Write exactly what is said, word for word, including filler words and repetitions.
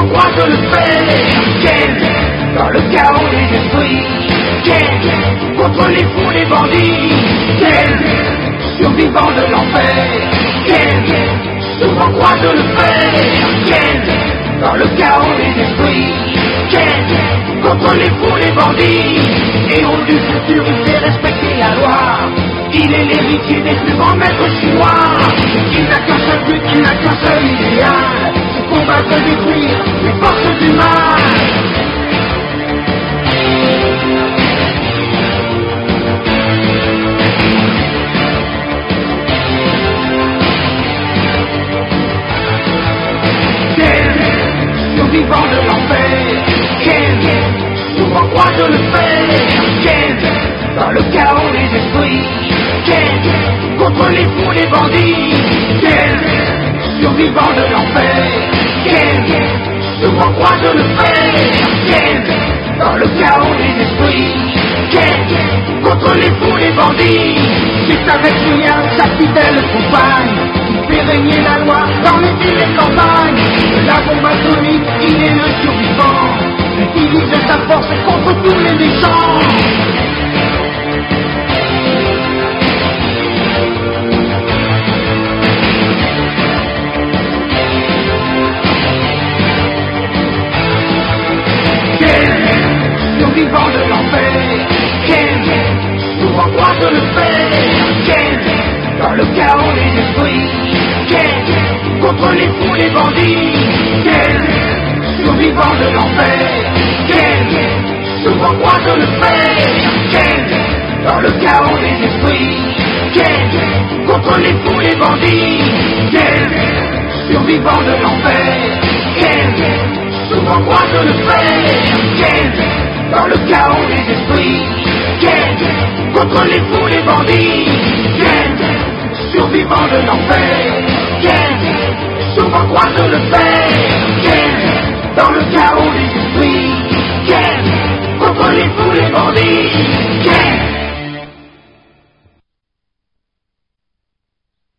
souvent croise le fer. Quel, dans le chaos des esprits, quel, contre les fous, les bandits, quel, survivant de l'enfer, quel, souvent croise le fer. Quel, dans le chaos des esprits, quel, contre les fous, les bandits, héros du futur, il fait respecter la loi. Il est l'héritier des plus grands maîtres chinois. Il n'a qu'un seul but, il n'a qu'un seul idéal, c'est combattre et détruire les forces du mal. Quel, survivant de l'enfer, quel, souvent croise le fer. Quel, dans le chaos des esprits, quel, contre les fous, les bandits, quel, survivant de l'enfer, quel, souvent croise le fer. Quel, dans le chaos des esprits, quel, contre les fous, les bandits, c'est avec Julien, sa fidèle compagne, il fait régner la loi dans les villes et campagnes. De la bombe atomique, il est le survivant, il utilise sa force contre tous les méchants. Survivant de l'enfer, quel, souvent croise le fer. Quel, dans le chaos des esprits, quel, contre les fous, les bandits, quel, survivant de l'enfer, quel, souvent croise le fer. Quel, dans le chaos des esprits, quel, contre les fous, les bandits, quel, survivant de l'enfer, quel, souvent croise le fer. Quel, dans le chaos des esprits, quel, contre les fous, les bandits, quel, survivant de l'enfer, quel, souvent croise le fer.